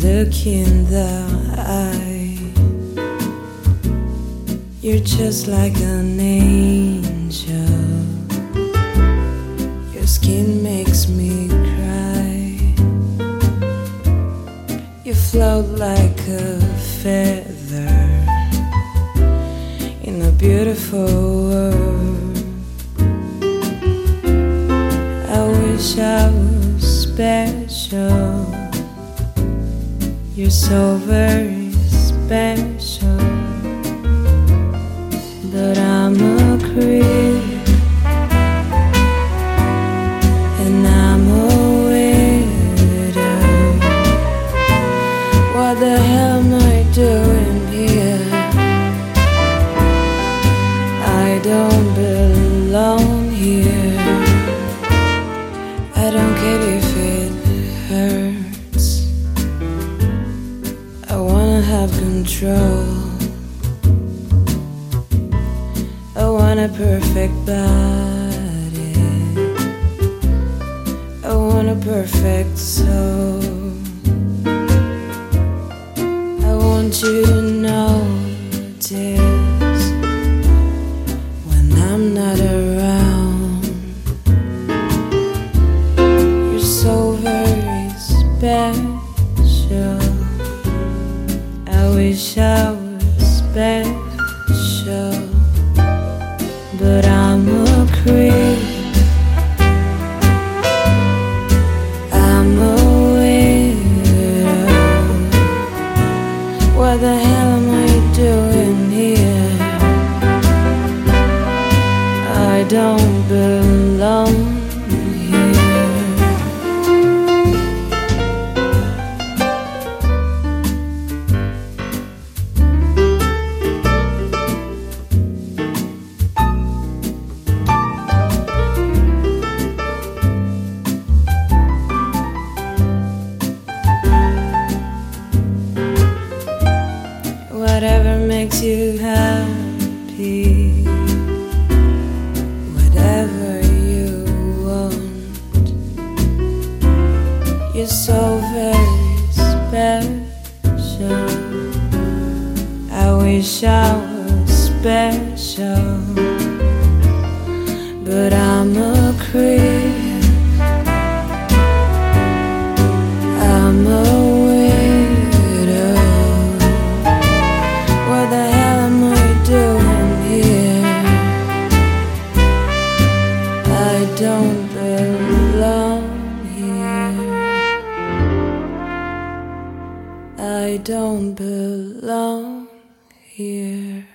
look in the eye, you're just like an angel. Your skin makes me cry. You float like a feather in a beautiful world. I wish I was special. You're so very special, but I'm a creep and I'm a widow. What the hell am I doing here? I don't belong here. I don't care if it hurts. I wanna have control. I want a perfect body. I want a perfect soul. I want you to notice when I'm not around. You're so very special. I wish I was special, but I'm a creep. I'm a widow. What the hell am I doing here? I don't belong here. Whatever makes you happy, whatever you want. You're so very special. I wish I was special, but I'm a creep. I'm a widow. What the hell am I doing here? I don't belong here. I don't belong here.